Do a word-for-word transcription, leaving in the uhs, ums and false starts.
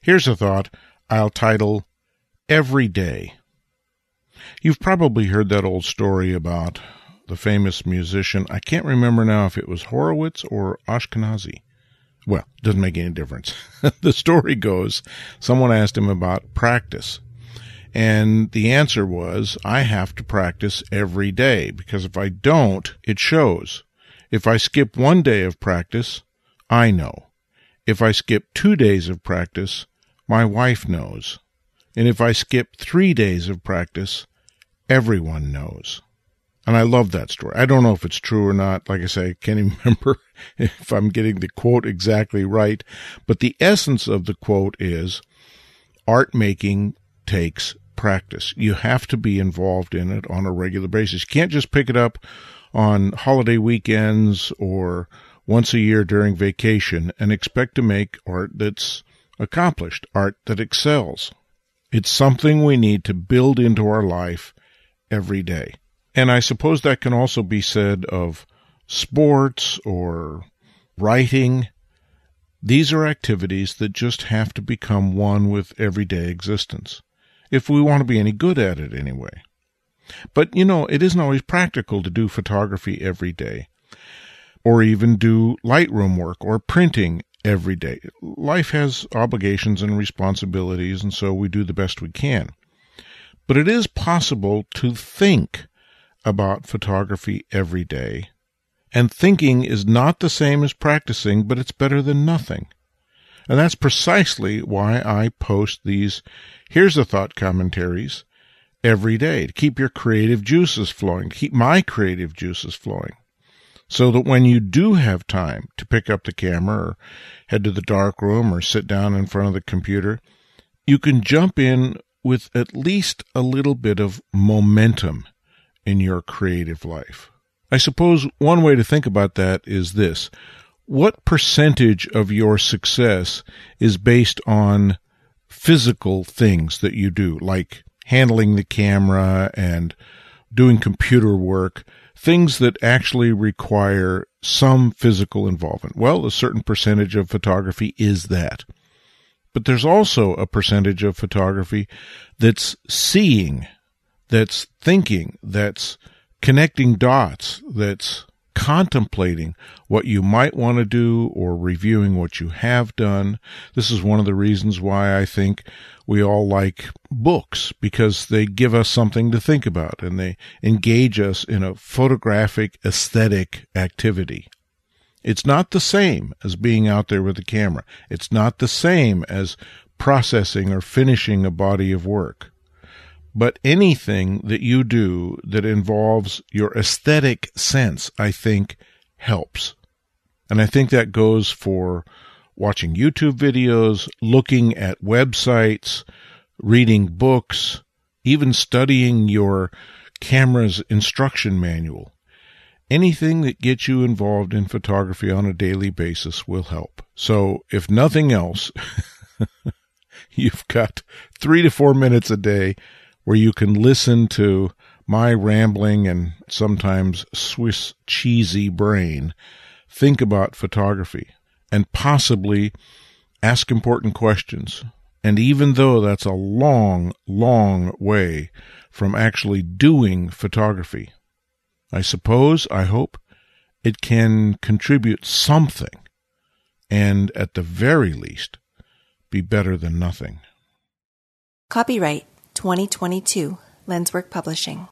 Here's a thought I'll title Every Day. You've probably heard that old story about the famous musician. I can't remember now if it was Horowitz or Ashkenazi. Well, it doesn't make any difference. The story goes, someone asked him about practice. And the answer was, I have to practice every day, because if I don't, it shows. If I skip one day of practice, I know. If I skip two days of practice, my wife knows. And if I skip three days of practice, everyone knows. And I love that story. I don't know if it's true or not. Like I say, I can't even remember if I'm getting the quote exactly right. But the essence of the quote is, art making takes practice. You have to be involved in it on a regular basis. You can't just pick it up on holiday weekends or once a year during vacation and expect to make art that's accomplished, art that excels. It's something we need to build into our life every day. And I suppose that can also be said of sports or writing. These are activities that just have to become one with everyday existence, if we want to be any good at it anyway. But, you know, it isn't always practical to do photography every day, or even do Lightroom work or printing every day. Life has obligations and responsibilities, and so we do the best we can. But it is possible to think about photography every day, and thinking is not the same as practicing, but it's better than nothing. And that's precisely why I post these Here's a Thought commentaries every day, to keep your creative juices flowing, to keep my creative juices flowing, so that when you do have time to pick up the camera or head to the dark room or sit down in front of the computer, you can jump in with at least a little bit of momentum in your creative life. I suppose one way to think about that is this. What percentage of your success is based on physical things that you do, like handling the camera and doing computer work, things that actually require some physical involvement? Well, a certain percentage of photography is that. But there's also a percentage of photography that's seeing, that's thinking, that's connecting dots, that's contemplating what you might want to do or reviewing what you have done. This is one of the reasons why I think we all like books, because they give us something to think about and they engage us in a photographic aesthetic activity. It's not the same as being out there with a camera. It's not the same as processing or finishing a body of work. But anything that you do that involves your aesthetic sense, I think, helps. And I think that goes for watching YouTube videos, looking at websites, reading books, even studying your camera's instruction manual. Anything that gets you involved in photography on a daily basis will help. So if nothing else, you've got three to four minutes a day where you can listen to my rambling and sometimes Swiss cheesy brain think about photography and possibly ask important questions. And even though that's a long, long way from actually doing photography, I suppose, I hope, it can contribute something and, at the very least, be better than nothing. Copyright twenty twenty-two, Lenswork Publishing.